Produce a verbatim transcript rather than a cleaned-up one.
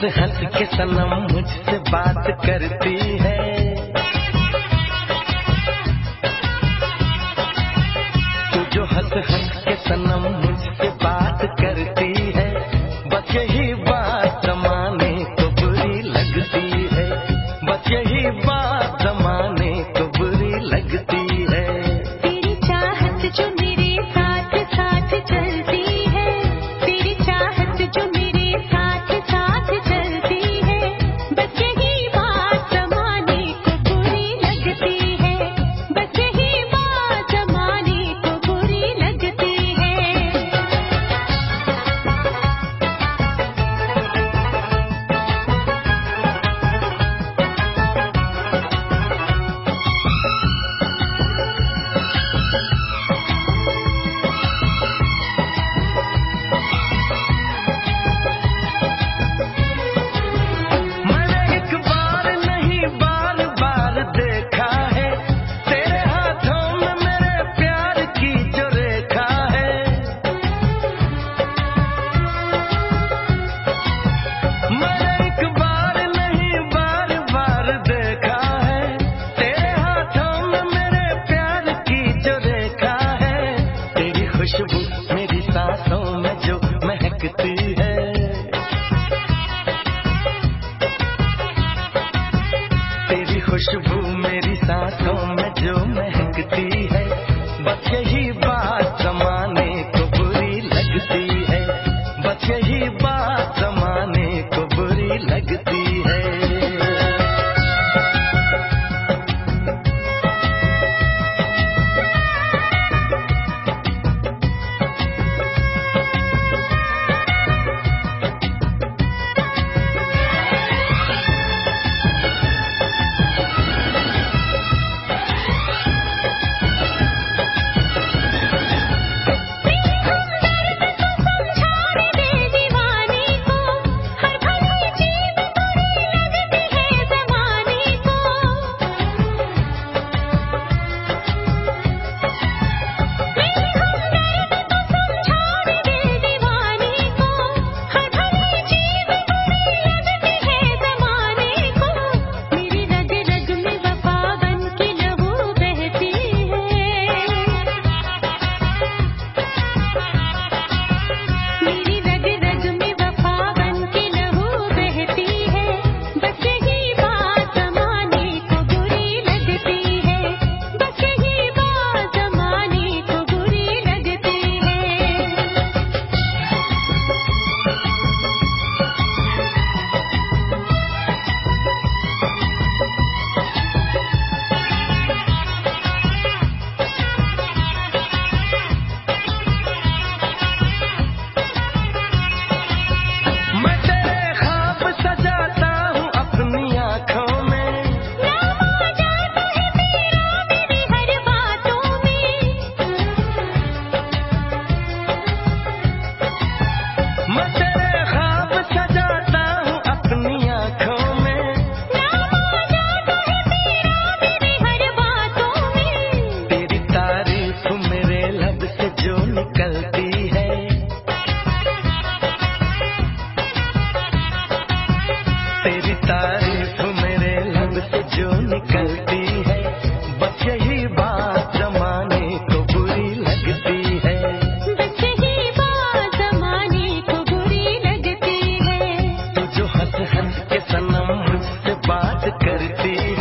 हंस के सनम मुझसे बात करती है, तू जो हंस हंस के सनम मुझसे बात करती है, बस यही बात जमाने को बुरी लगती है, बस यही बात जमाने को बुरी लगती है। तेरी चाहत जो मेरे साथ साथ चलती है, तेरी चाहत जो मेरे साथ साथ चलती है, बस यही बात जमाने को बुरी लगती है, बस यही बात जमाने को बुरी लगती है। मैंने एक बार नहीं बार बार देखा है, तेरे हाथों में मेरे प्यार की जो रेखा है। मैंने एक बार नहीं बार बार देखा है, तेरे हाथों में मेरे प्यार की जो रेखा है। तेरी खुशबू मेरी सांसों में जो महकती है, तेरी खुशबू मेरी सांसों में जो महकती है, बस यही बात जमाने को बुरी लगती है, बस यही बात जमाने को बुरी लगती है। समझाने दे दीवानी को, हर भली चीज बुरी लगती है जमाने को। मेरी हमदर्द को समझाने दे दीवानी को, हर भली चीज बुरी लगती है जमाने को। मेरी रग रग में वफा बन के लहू बहती है, मेरी रग रग में वफा बन के लहू बहती है, बस यही बात जमाने को बुरी लगती है, बस यही बात जमाने को बुरी लगती है। मैं तेरे ख्वाब सजाता हूँ अपनी आँखों में, नाम आ जाता है तेरा मेरी हर बातों में, मैं तेरे ख्वाब सजाता हूँ अपनी आँखों में। नाम आ जाता है तेरा मेरी हर बातों में। तेरी तारीफ मेरे लब से जो निकलती है, तेरी तारीफ मेरे लब से जो निकलती है, बस यही बात जमाने को बुरी लगती है, बस यही बात जमाने को बुरी लगती है। तू जो हंस हंस के सनम मुझसे बात करती